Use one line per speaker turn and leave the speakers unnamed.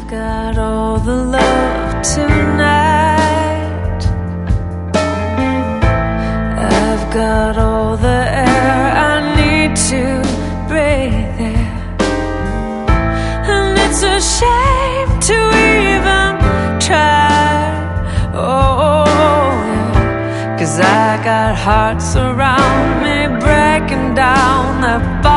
got all the love tonight. I've got all the air I need to breathe in. And it's a shame to even try. Oh, yeah. 'Cause I got hearts around me breaking down the